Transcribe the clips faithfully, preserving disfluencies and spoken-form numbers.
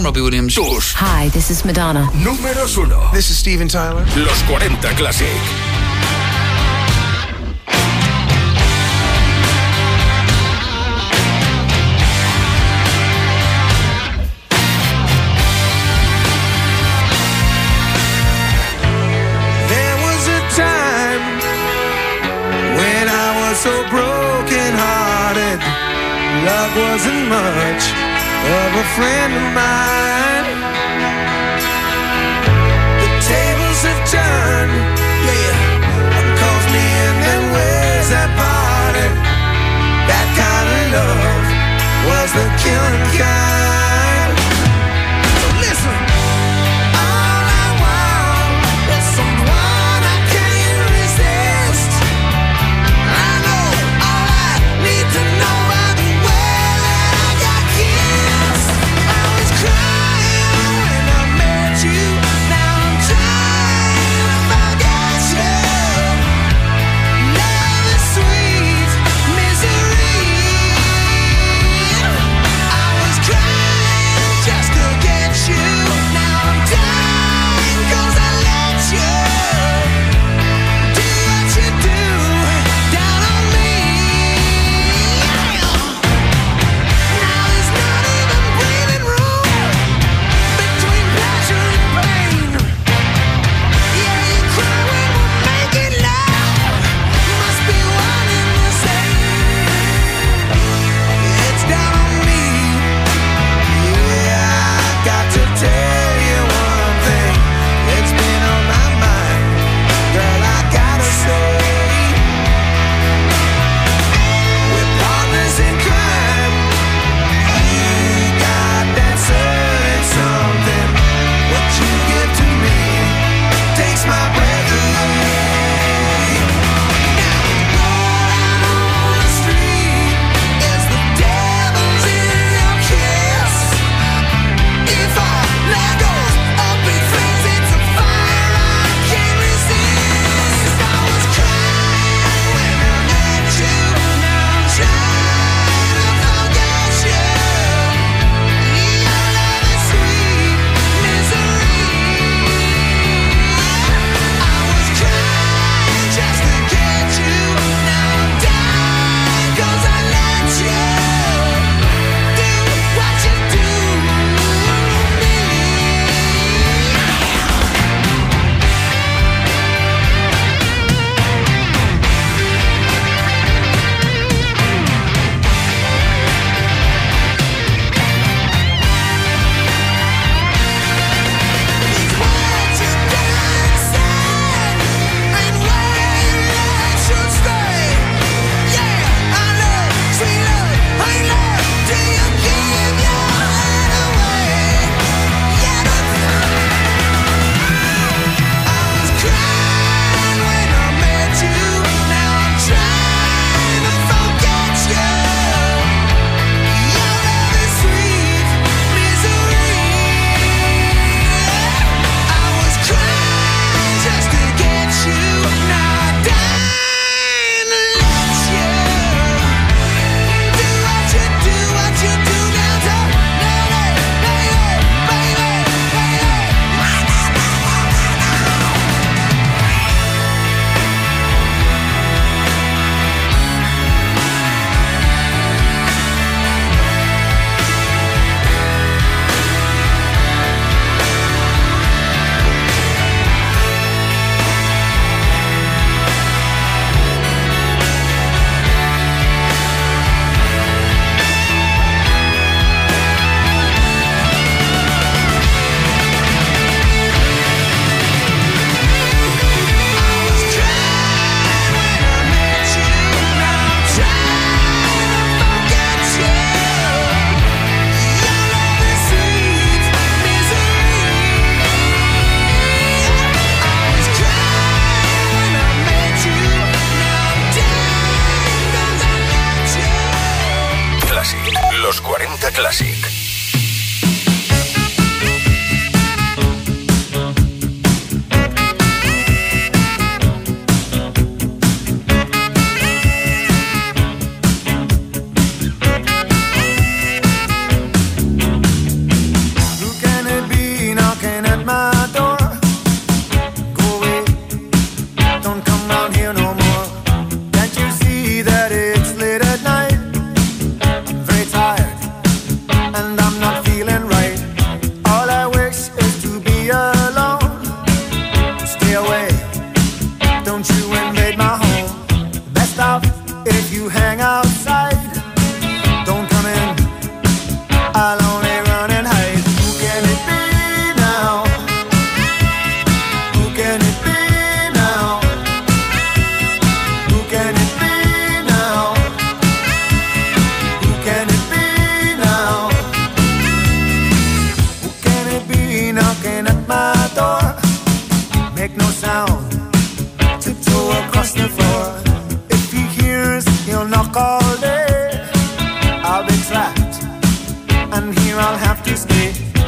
Robbie Williams. Tus Hi, this is Madonna. números uno. This is Steven Tyler. Los cuarenta Classic. There was a time when I was so broken hearted. Love wasn't much of a friend of mine. The tables have turned, yeah. One calls me and then where's that party? That kind of love was the killing kind. So listen, all I want is someone I can't resist. I know all I need to know are the way that I got kissed. I was crying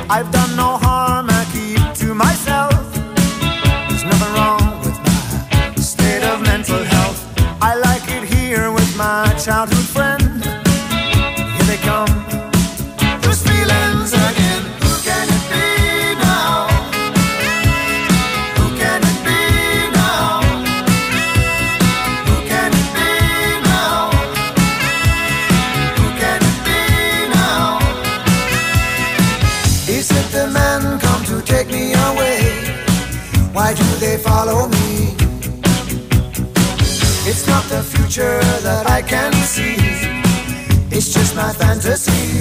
I've done no harm, I keep to myself. There's nothing wrong with my state of mental health. I like it here with my childhood friend. Here they come, those feelings again. Who can it be now? Who can it be now? Who can it be now? Who can it be now? Is it the men come to take me away? Why do they follow me? It's not the future that I can see. It's just my fantasy.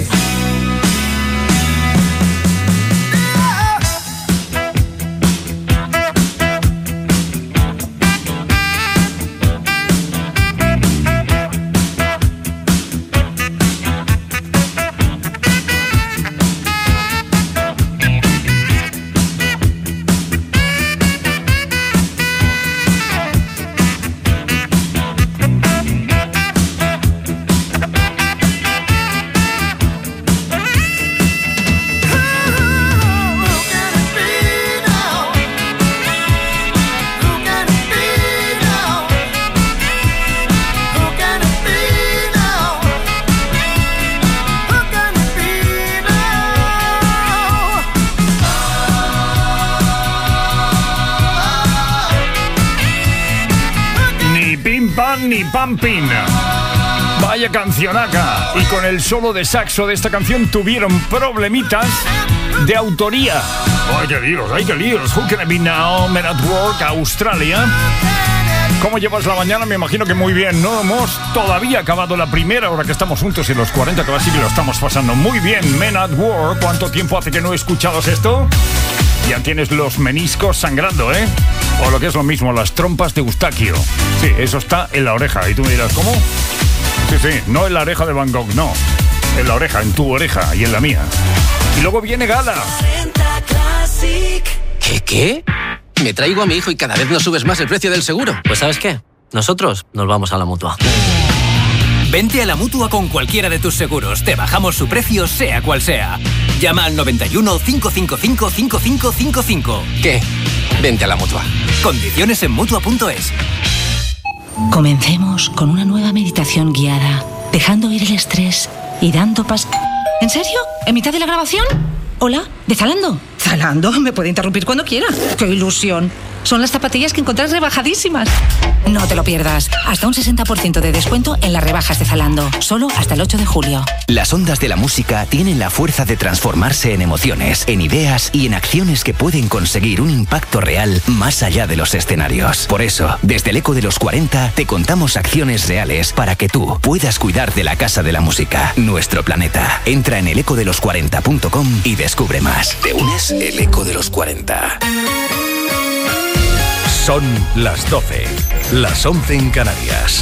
Ni Pampin. Vaya cancionaca. Y con el solo de saxo de esta canción tuvieron problemitas de autoría. ¡Ay, qué líos! ¡Ay, qué líos! Who Can It Be Now? Men at Work, Australia. ¿Cómo llevas la mañana? Me imagino que muy bien. No hemos todavía acabado la primera hora que estamos juntos en los cuarenta Classic y lo estamos pasando muy bien. Men at Work. ¿Cuánto tiempo hace que no escuchabas esto? Ya tienes los meniscos sangrando, ¿eh? O lo que es lo mismo, las trompas de Eustaquio. Sí, eso está en la oreja. Y tú me dirás, ¿cómo? Sí, sí, no en la oreja de Van Gogh, no. En la oreja, en tu oreja y en la mía. Y luego viene Gala. ¿Qué, qué? Me traigo a mi hijo y cada vez nos subes más el precio del seguro. Pues ¿sabes qué? Nosotros nos vamos a la Mutua. Vente a la Mutua con cualquiera de tus seguros. Te bajamos su precio, sea cual sea. Llama al noventa y uno, cinco cinco cinco, cinco cinco cinco cinco. ¿Qué? Vente a la Mutua. Condiciones en Mutua punto es. Comencemos con una nueva meditación guiada, dejando ir el estrés y dando pas... ¿En serio? ¿En mitad de la grabación? ¿Hola? ¿De Zalando? ¿Zalando? Me puede interrumpir cuando quiera. ¡Qué ilusión! Son las zapatillas que encontrás rebajadísimas. No te lo pierdas. Hasta un sesenta por ciento de descuento en las rebajas de Zalando. Solo hasta el ocho de julio. Las ondas de la música tienen la fuerza de transformarse en emociones, en ideas y en acciones que pueden conseguir un impacto real más allá de los escenarios. Por eso, desde el Eco de los cuarenta, te contamos acciones reales para que tú puedas cuidar de la Casa de la Música, nuestro planeta. Entra en el eco de los cuarenta punto com y descubre más. ¿Te unes? El Eco de los cuarenta. Son las doce, las once en Canarias.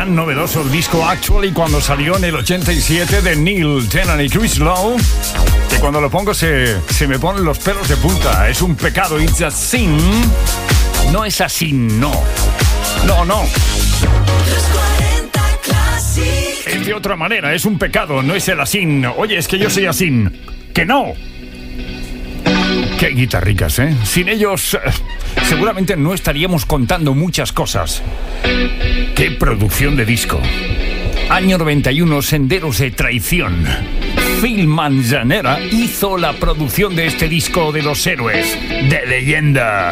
tan novedoso el disco Actually cuando salió en el ochenta y siete de Neil Tennant y Chris Lowe, que cuando lo pongo se, se me ponen los pelos de punta. Es un pecado, it's a sin. No es así, no. No, no. Es de otra manera, es un pecado, no es el asín. Oye, es que yo soy asín. ¡Que no! Qué guitarricas, ¿eh? Sin ellos, eh, seguramente no estaríamos contando muchas cosas. ¡Qué producción de disco! Año noventa y uno, Senderos de Traición. Phil Manzanera hizo la producción de este disco de los héroes de leyenda.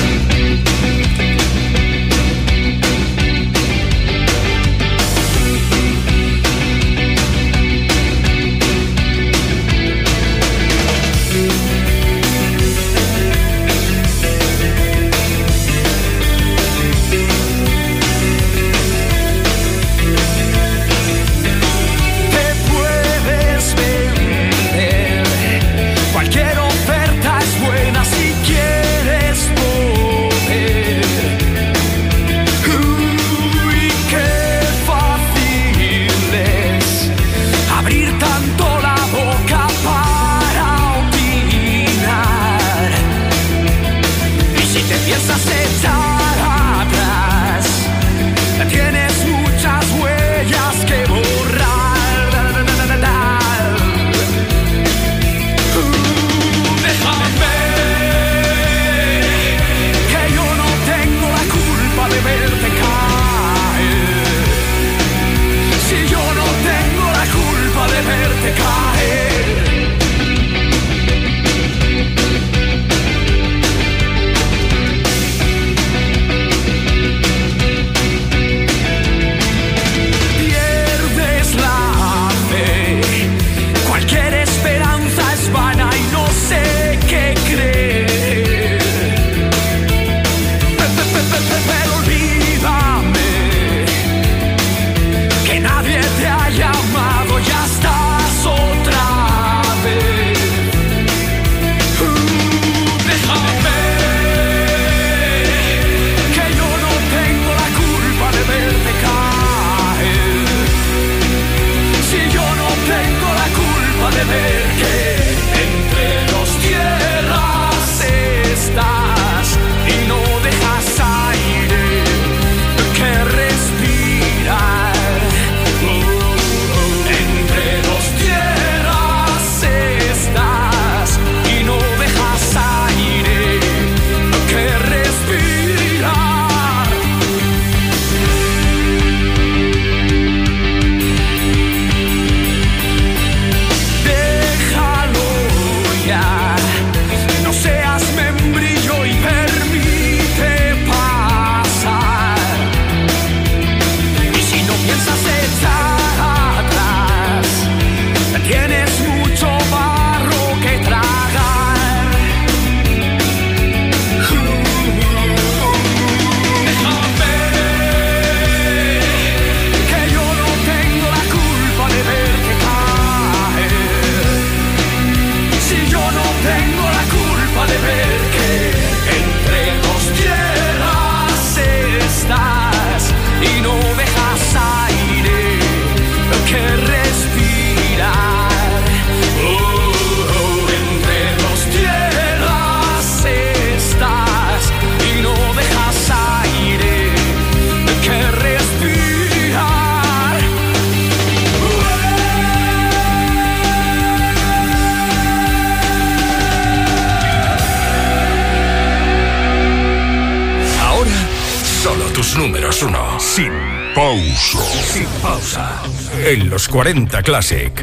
Números uno. Sin pausa. Sin pausa. En los cuarenta Classic.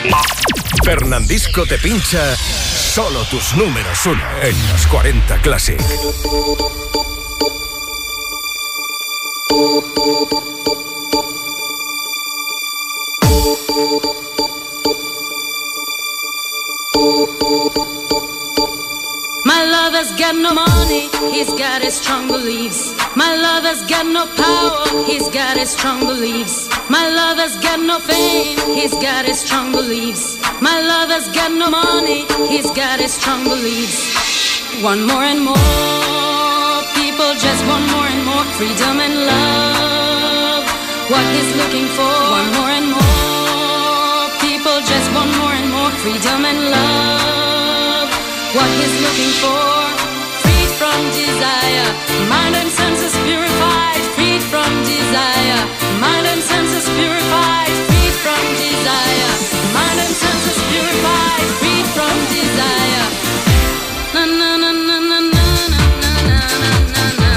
Fernandisco te pincha solo tus números uno en los cuarenta Classic. My lover's got no money, he's got his strong beliefs. My lover's got no power, he's got his strong beliefs. My lover's got no fame, he's got his strong beliefs. My lover's got no money, he's got his strong beliefs. One more and more, people just want more and more freedom and love. What he's looking for, one more and more, people just want more and more freedom and love. What he's looking for, freed from desire, mind and senses purified, freed from desire, mind and senses purified, freed from desire, mind and senses purified, freed from desire. Na na na na na na na na na na.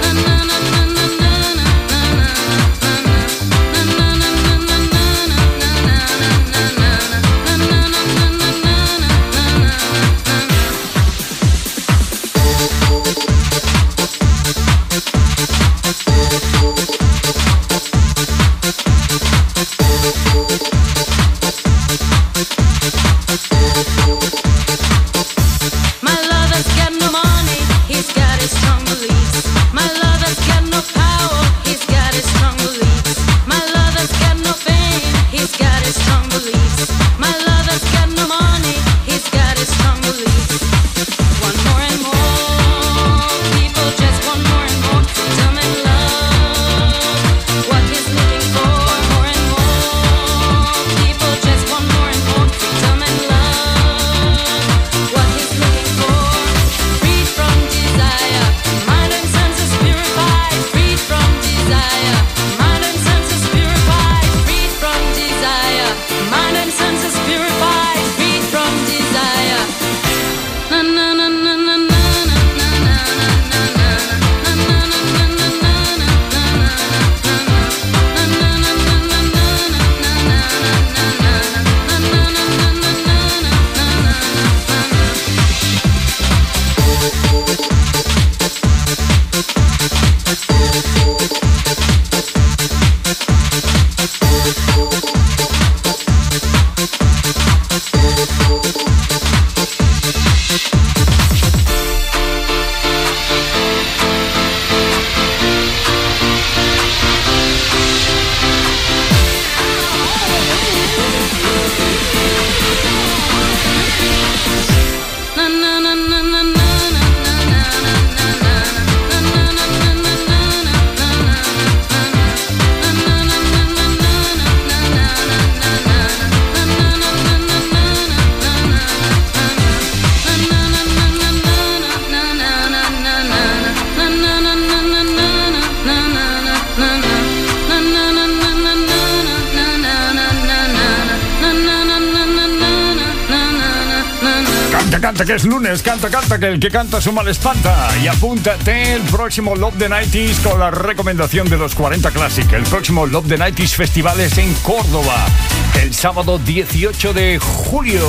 Canta que es lunes, canta, canta, que el que canta su mal espanta. Y apúntate el próximo Love the nineties con la recomendación de los cuarenta Classic. El próximo Love the nineties Festival es en Córdoba, el sábado dieciocho de julio.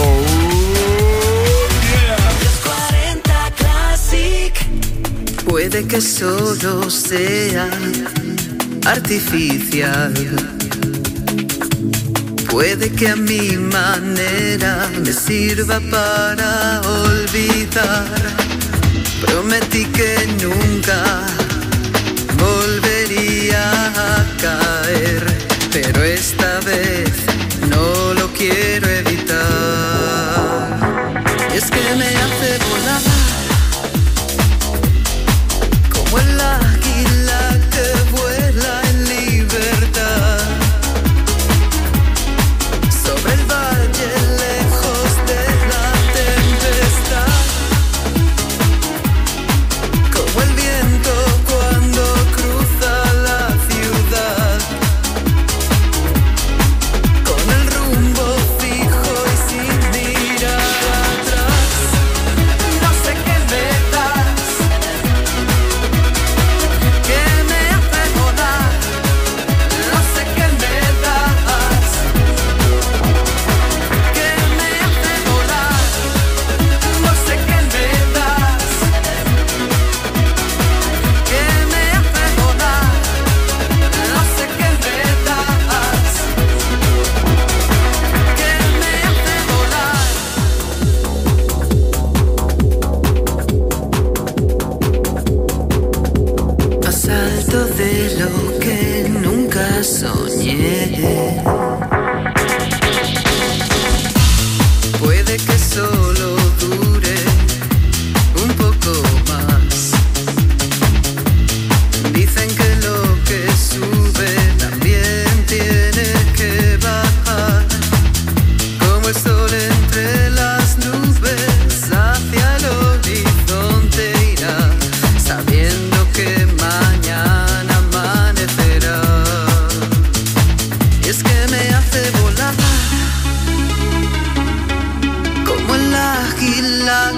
Los cuarenta Classic. Puede que solo sea artificial. Puede que a mi manera me sirva para olvidar. Prometí que nunca volvería a caer, pero esta vez no lo quiero evitar. Y es que me hace volar como el águila que vuela en libertad. Sobre el valle lejos de la tempestad, como el viento cuando cruza la ciudad.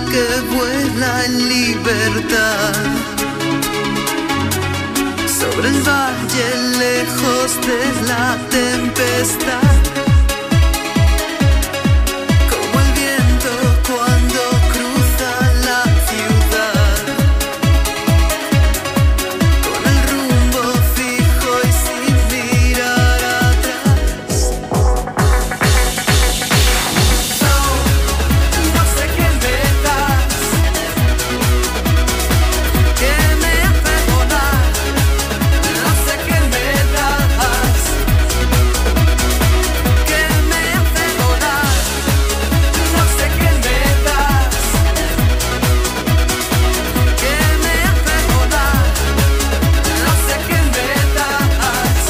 que vuela en libertad sobre el valle lejos de la tempestad, como el viento cuando cruza la ciudad, con el rumbo fijo y sin mirar atrás. No, no sé qué me das, que me hace volar. No sé qué me das, que me hace volar. No sé qué me das, que me hace volar. No sé qué me das,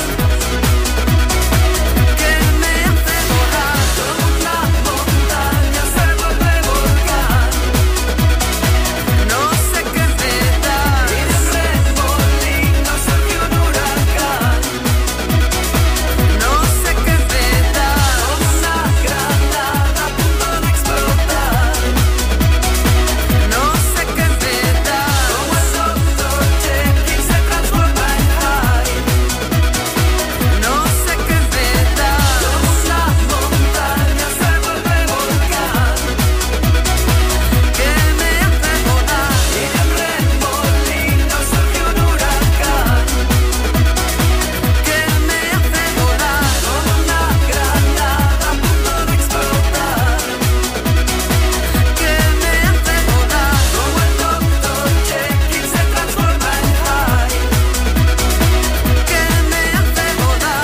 que me hace volar. Como una montaña se vuelve volcán. No sé qué me das, y de un remolino surge un huracán. No sé qué me das, como una granada a punto de explotar. No sé qué me das, como el doctor Jekyll se transforma en Hyde. No sé qué me das, como una montaña se vuelve volcán. Que me hace volar, y de un remolino surge un huracán. Que me hace volar, como una granada a punto de explotar. Que me hace volar, como el doctor Jekyll se transforma en Hyde. Que me hace volar.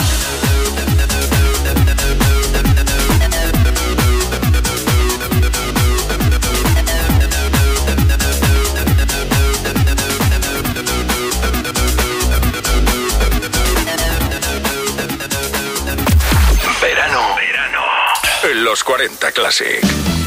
Verano. Verano. En los cuarenta Classic.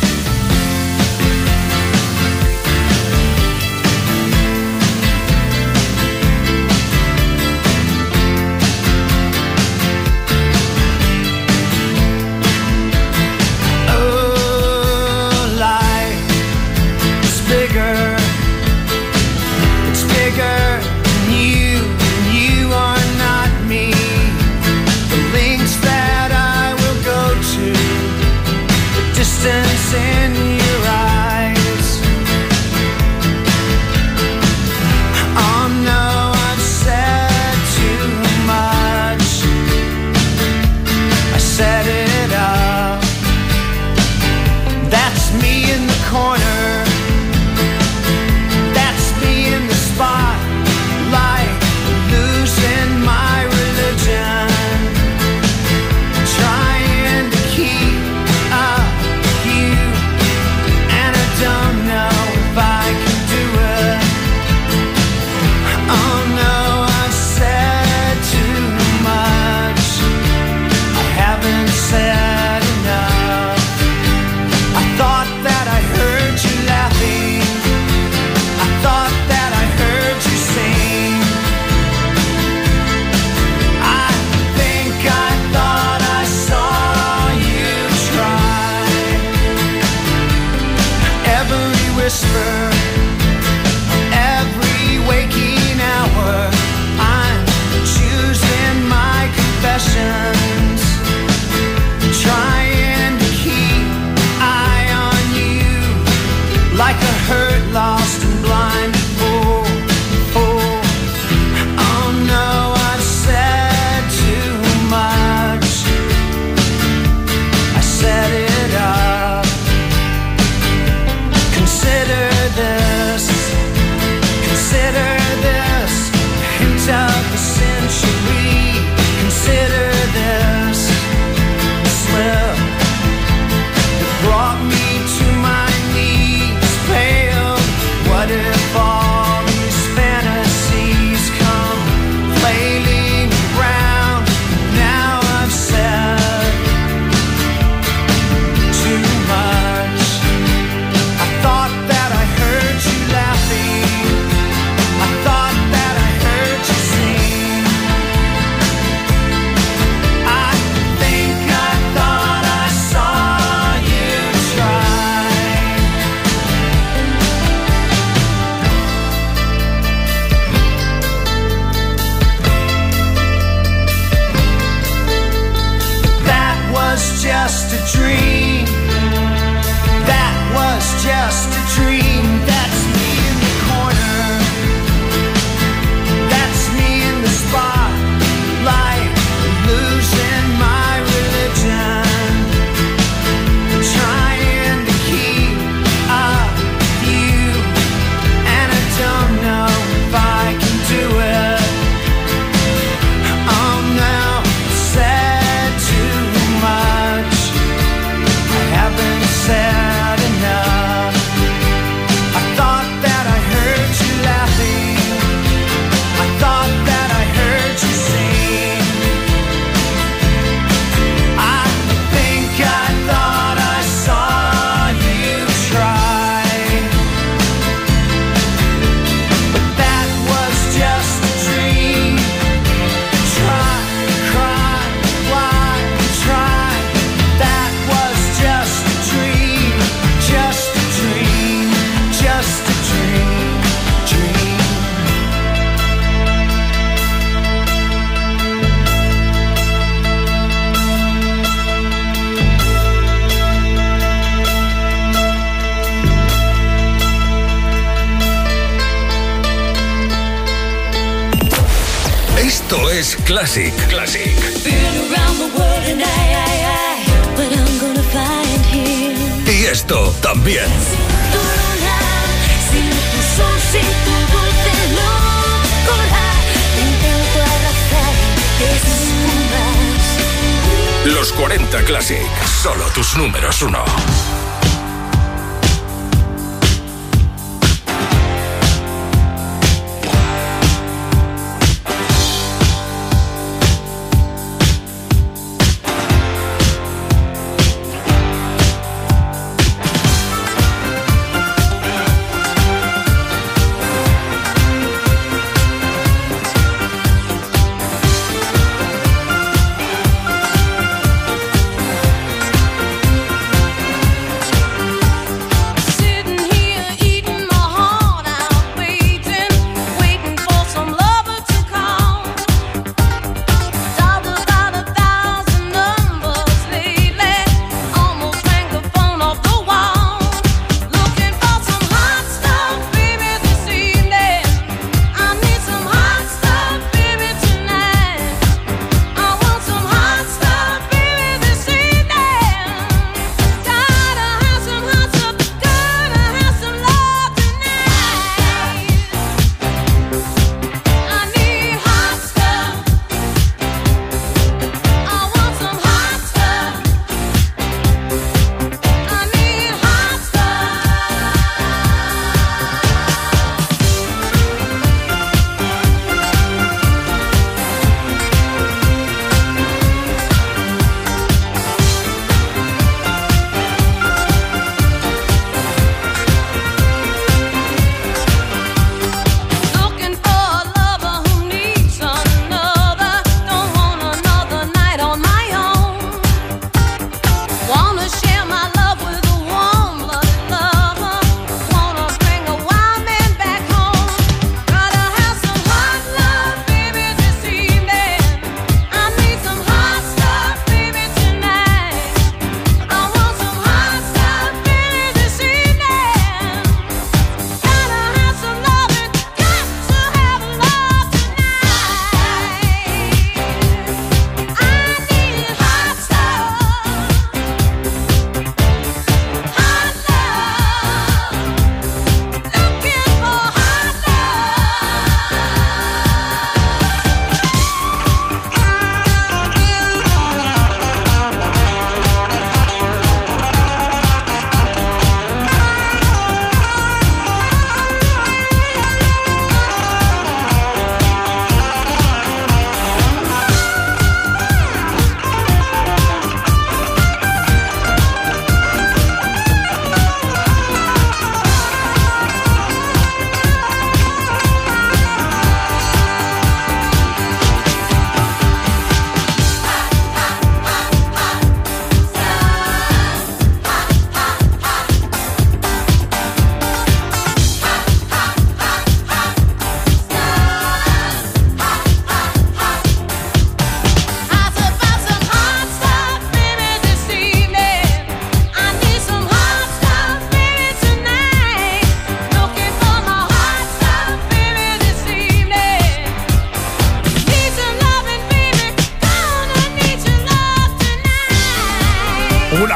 Oh, life is bigger. It's bigger than you, and you are not me. The links that I will go to, the distance just a dream. That was just a dream. That's me in the corner. That's me in the spotlight, losing my religion, trying to keep up with you, and I don't know if I can do it. I'm now said too much. I haven't said enough. I thought that I heard you laughing. I thought that I heard you sing. I think I thought I saw you try. But that was just a dream. Try, cry, fly, try. That was just a dream. Just a dream. Just a dream. Dream. Esto es Classic. Classic. Been around the world and I, I, I, but I'm gonna find him. Y esto también. Tu luna, sin tu sol, sin tu dulce locura, te intento abrazar y te esfumas. Los cuarenta Classic. Solo tus números uno.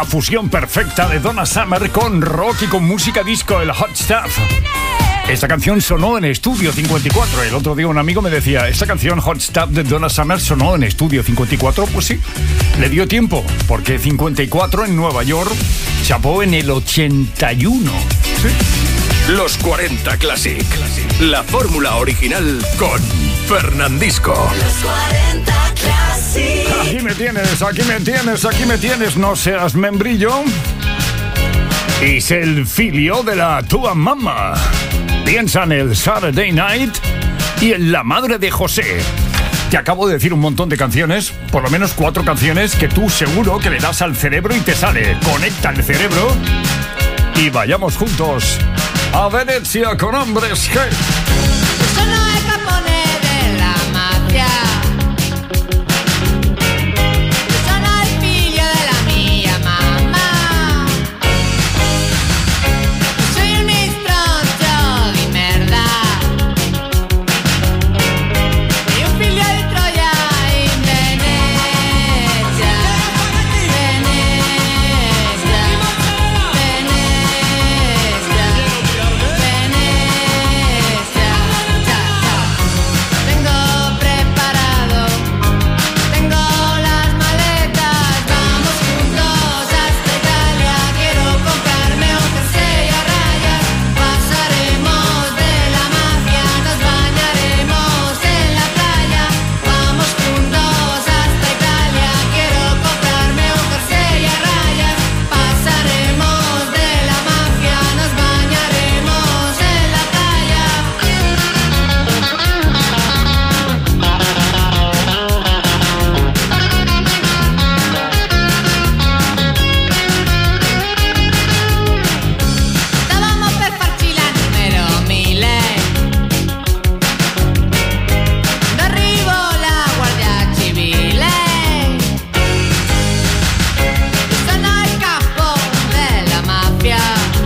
una fusión perfecta de Donna Summer con rock y con música disco, el Hot Stuff. Esta canción sonó en Estudio cincuenta y cuatro. El otro día un amigo me decía, esta canción Hot Stuff de Donna Summer sonó en Estudio cincuenta y cuatro. Pues sí, le dio tiempo, porque cincuenta y cuatro en Nueva York chapó en el ochenta y uno. Sí. Los cuarenta Classic. La fórmula original con Fernandisco. Los cuarenta Classic. Aquí me tienes, aquí me tienes, aquí me tienes. No seas membrillo. Es el filio de la tua mamá. Piensa en el Saturday Night y en la madre de José. Te acabo de decir un montón de canciones, por lo menos cuatro canciones que tú seguro que le das al cerebro y te sale. Conecta el cerebro y vayamos juntos a Venecia con hombres G. Sono il capone della mafia. Sono il figlio della mia mamma. Soy un stronzo di merda. E un figlio di Troia in Venezia. Venezia. Venezia. Venezia. Tengo preparado, tengo las maletas, vamos juntos hasta Italia. Quiero comprarme un jersey a rayas, pasaremos de la mafia, nos bañaremos en la playa. Vamos juntos hasta Italia. Quiero comprarme un jersey a rayas, pasaremos de la mafia, nos bañaremos en la playa. Stavamo per farci la numero mille. Quando arrivo la guardia civile. Sono il capo della mafia.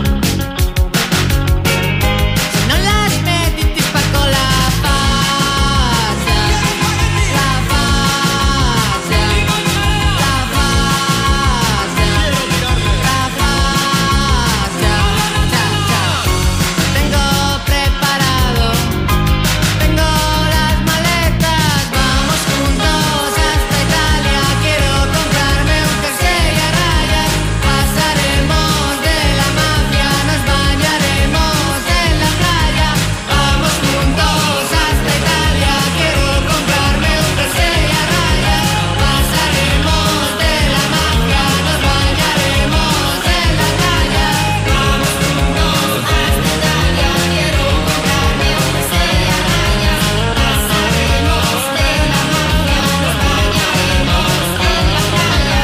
Se non la smetti ti spacco la faccia. La faccia. La faccia. La faccia. Ciao, ciao. Tengo preparado, tengo las maletas, vamos juntos hasta Italia. Quiero comprarme un jersey a rayas, pasaremos de la mafia, nos bañaremos en la playa. Vamos juntos hasta Italia. Quiero comprarme un jersey a rayas, pasaremos de la mafia, nos bañaremos en la playa. Vamos juntos hasta Italia. Quiero comprarme un jersey a rayas, pasaremos de la mafia, nos bañaremos en la playa.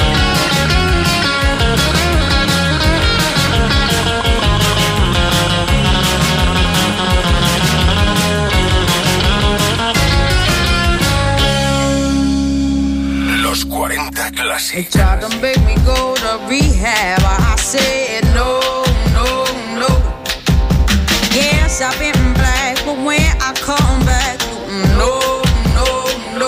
Los cuarenta They Classic. tried to make me go to rehab. I said no, no, no. Yes, I've been black, but when I come back, no, no, no.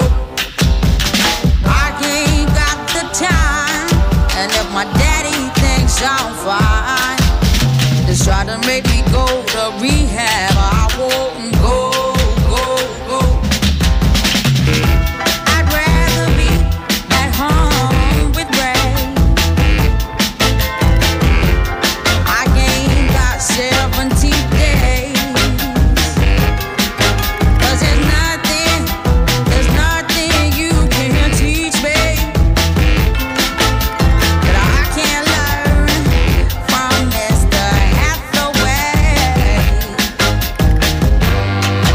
I ain't got the time, and if my daddy thinks I'm fine, they try to make me go to rehab. I won't go, go, go. I'd rather be at home with Ray. I ain't got seventy days. 'Cause there's nothing, there's nothing you can teach me that I can't learn from Mister Hathaway.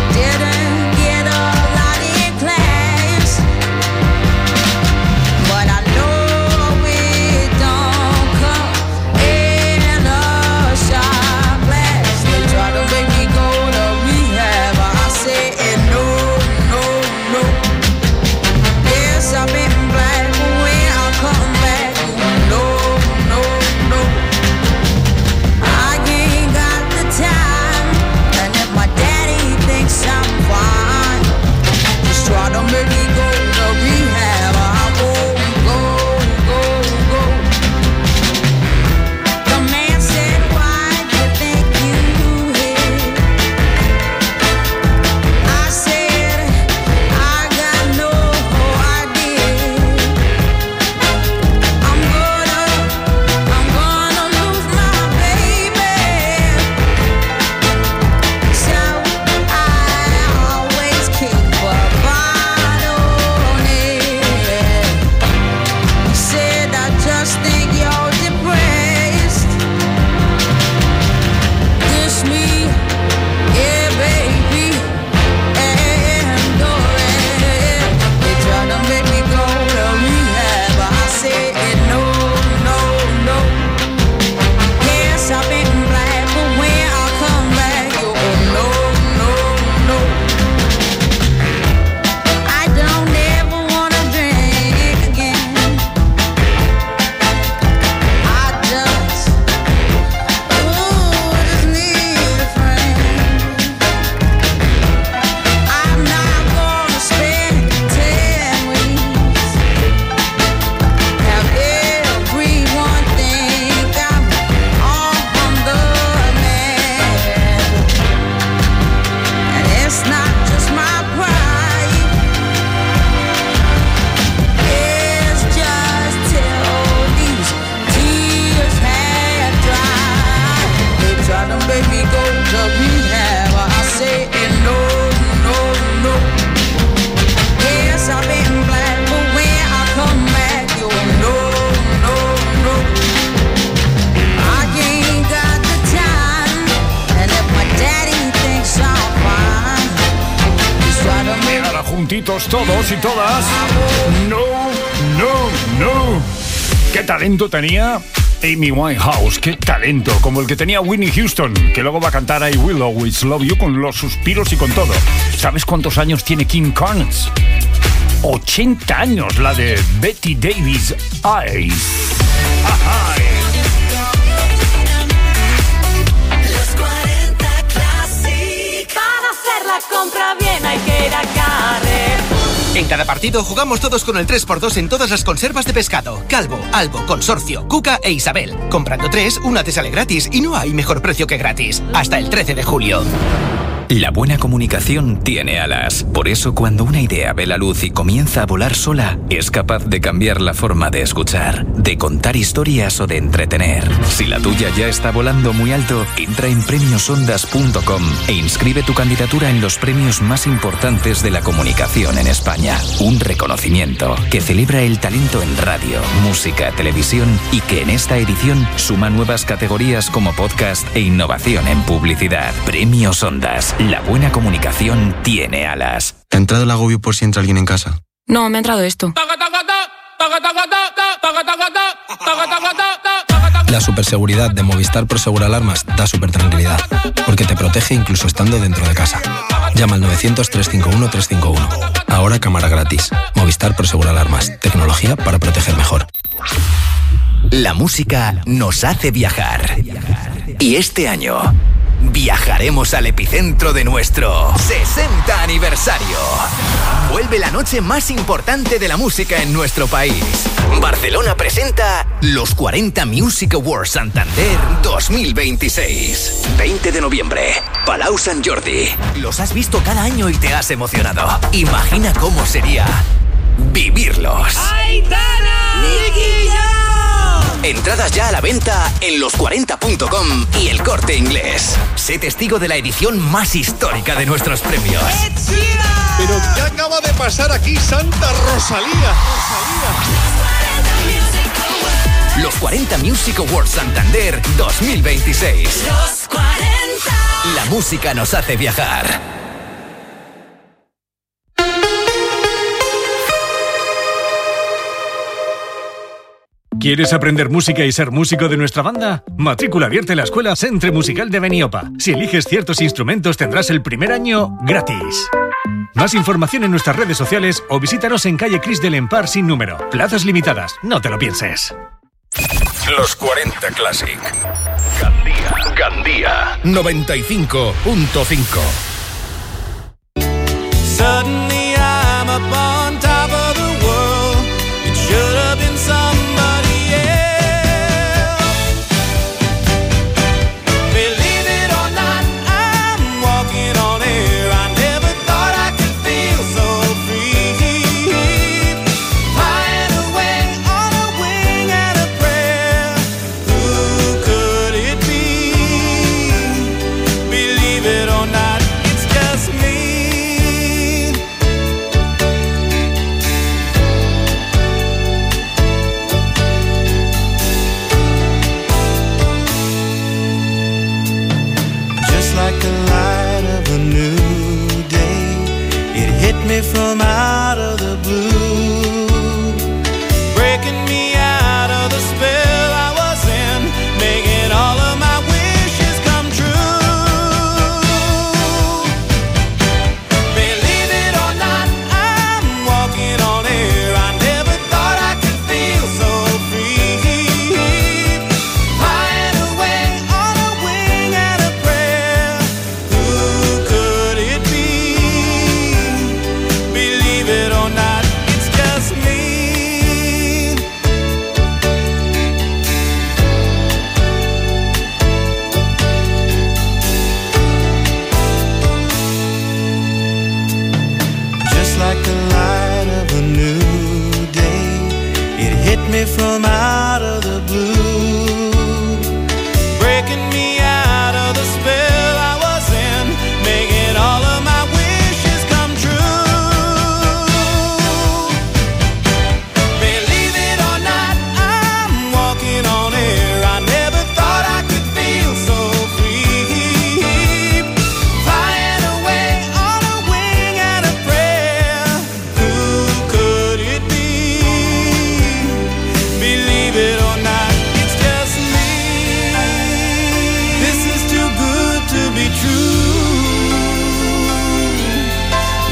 make me go to rehab. I say no, no, no. Yes, I've been black, but when I come back, you no, no, no. I ain't got the time, and if my daddy thinks I'm fine, he's trying to make. Y ahora juntitos todos y todas. No, no, no. ¿Qué talento tenía Amy Winehouse? ¿Qué talento? Como el que tenía Whitney Houston, que luego va a cantar I Will Always Love You con los suspiros y con todo. ¿Sabes cuántos años tiene Kim Carnes? ochenta años, la de Betty Davis Eyes. Ajá. Los cuarenta Classic. Para hacer la compra bien hay que ir a Carrefour. En cada partido jugamos todos con el tres por dos en todas las conservas de pescado. Calvo, Albo, Consorcio, Cuca e Isabel. Comprando tres, una te sale gratis y no hay mejor precio que gratis. Hasta el trece de julio. La buena comunicación tiene alas. Por eso, cuando una idea ve la luz y comienza a volar sola, es capaz de cambiar la forma de escuchar, de contar historias o de entretener. Si la tuya ya está volando muy alto, entra en premios ondas punto com e inscribe tu candidatura en los premios más importantes de la comunicación en España. Un reconocimiento que celebra el talento en radio, música, televisión y que en esta edición suma nuevas categorías como podcast e innovación en publicidad. Premios Ondas. La buena comunicación tiene alas. ¿Te ha entrado el agobio por si entra alguien en casa? No, me ha entrado esto. La superseguridad de Movistar Prosegur Alarmas da super tranquilidad, porque te protege incluso estando dentro de casa. Llama al novecientos, trescientos cincuenta y uno, trescientos cincuenta y uno. Ahora cámara gratis. Movistar Prosegur Alarmas. Tecnología para proteger mejor. La música nos hace viajar. Y este año viajaremos al epicentro de nuestro sesenta aniversario. Vuelve la noche más importante de la música en nuestro país. Barcelona presenta los cuarenta Music Awards Santander dos mil veintiséis. veinte de noviembre, Palau Sant Jordi. Los has visto cada año y te has emocionado. Imagina cómo sería vivirlos. ¡Aitana! ¡Nicky! Entradas ya a la venta en los cuarenta punto com y El Corte Inglés. Sé testigo de la edición más histórica de nuestros premios. ¿Pero qué acaba de pasar aquí, Santa Rosalía? Los cuarenta Music Awards Santander dos mil veintiséis. Los cuarenta. La música nos hace viajar. ¿Quieres aprender música y ser músico de nuestra banda? Matrícula abierta en la Escuela Centre Musical de Beniopa. Si eliges ciertos instrumentos tendrás el primer año gratis. Más información en nuestras redes sociales o visítanos en calle Cris del Empar sin número. Plazas limitadas, no te lo pienses. Los cuarenta Classic. Gandía. Gandía. noventa y cinco punto cinco. Suddenly I'm up on top of the world. It should have been somebody.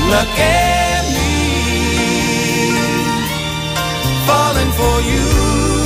Look at me, falling for you.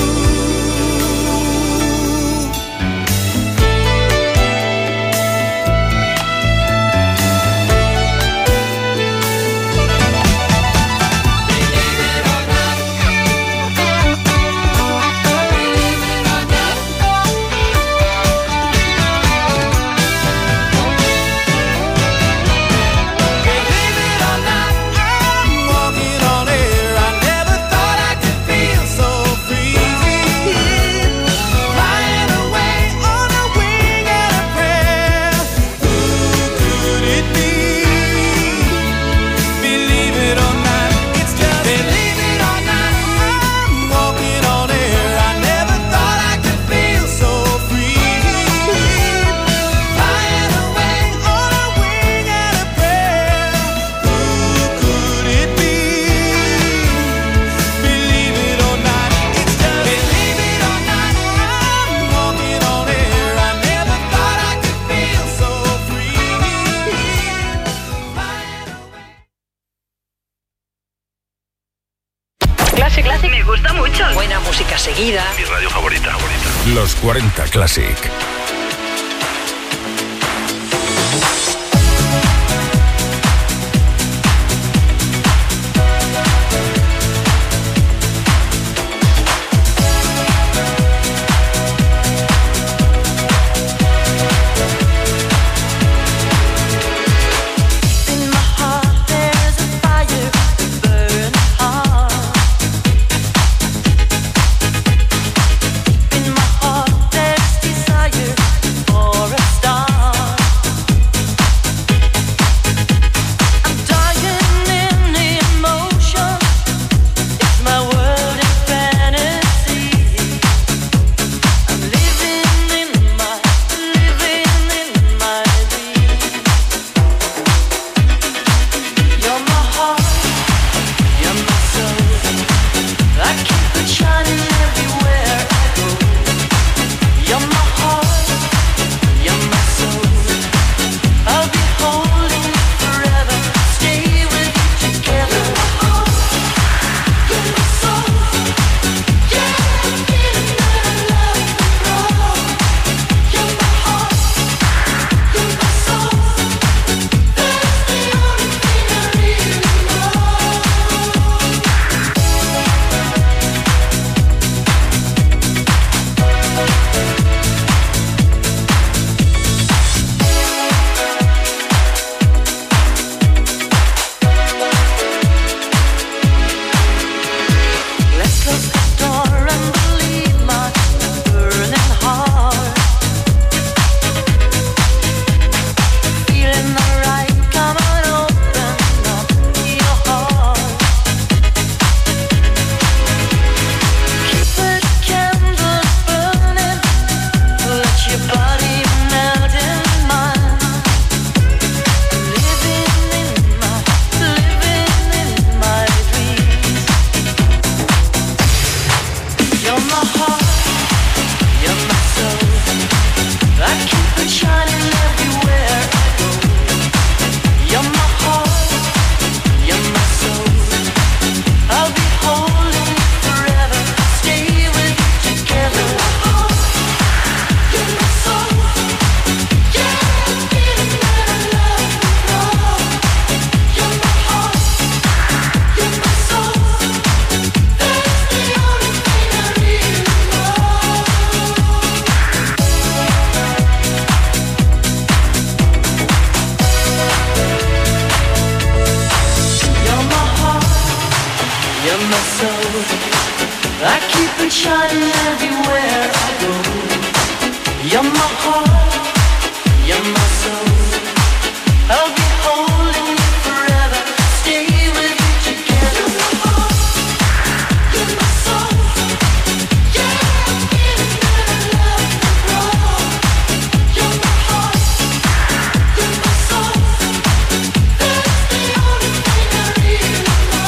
Seguida. Mi radio favorita, favorita. Los cuarenta Classic.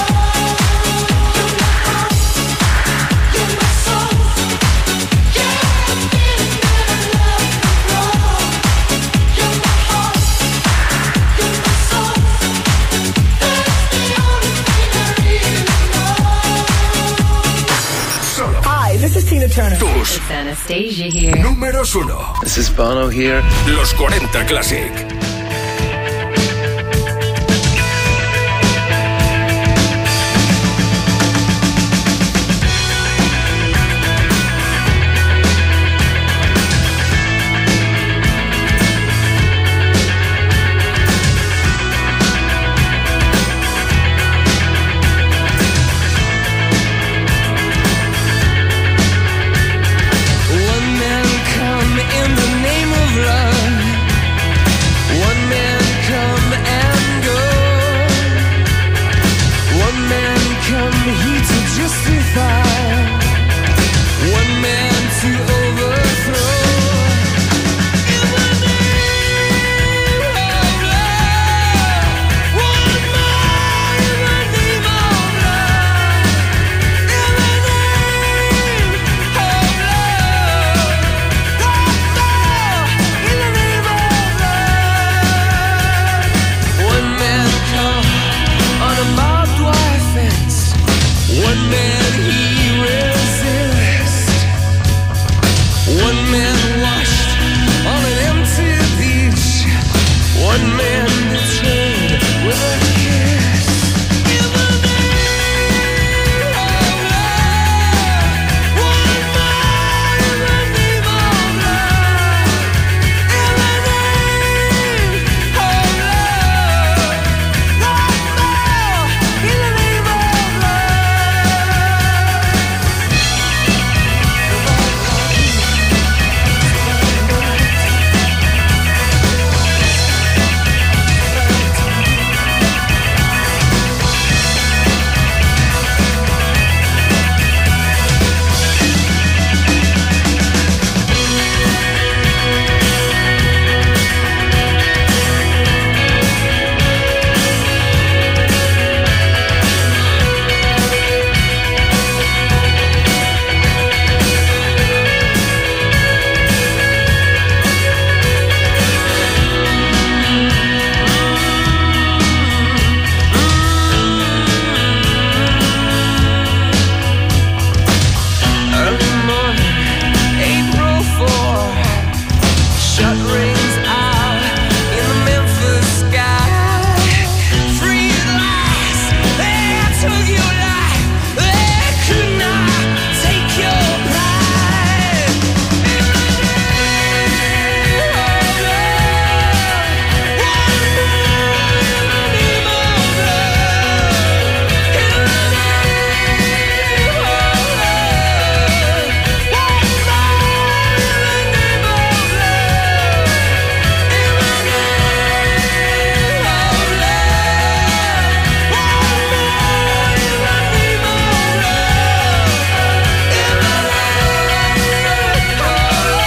Yeah. Anastasia here. Números uno. This is Bono here. Los cuarenta Classic. One man